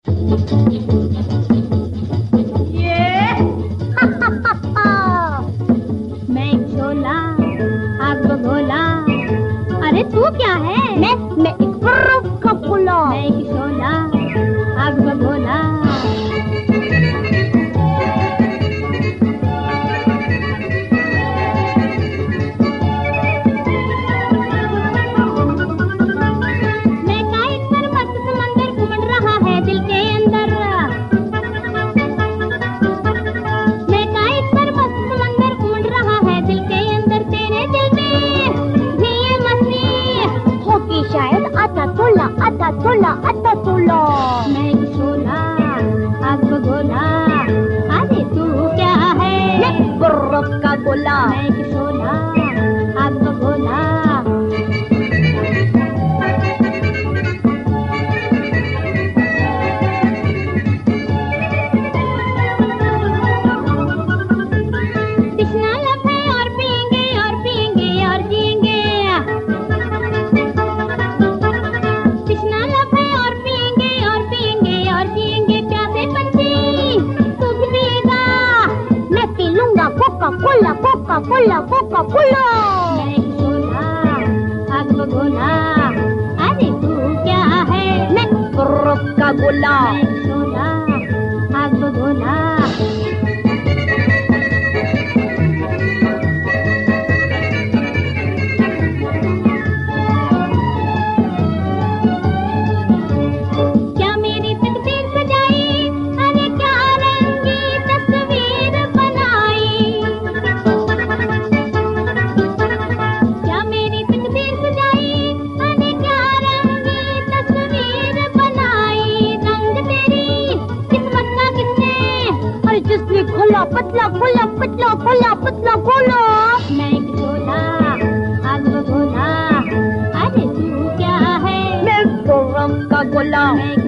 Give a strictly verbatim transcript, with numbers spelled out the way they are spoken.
ये मैं एक शोला आग बगोला। अरे तू क्या है? मैं मैं एक बर्फ का गोला। मैं एक शोला आग बगोला। आता तोला आता तोला। मैं एक शोला आग बगोला। अरे तू क्या है? मैं बर्फ का गोला। मैं एक शोला आग बगोला। तृष्णा लब है और पिएंगे और पिएंगे और जिएंगे। Coca Cola Coca Cola Coca Cola. मैं एक शोला आग बगोला। अरे तू क्या है? मैं बर्फ का गोला। मैं एक शोला आग बगोला। क्या मेरी तकदीर सजाई? अरे क्या रंगी तस्वीर बनाई। क्या मेरी तकदीर सजाई? अरे क्या रंगी तस्वीर बनाई। रंग तेरी किस्मत का किसने? अरे जिसने खोला पतला खोला पतला खोला पतला खोला। मैं एक शोला आग बगोला। अरे तू क्या है? मैं बर्फ का गोला। मैं एक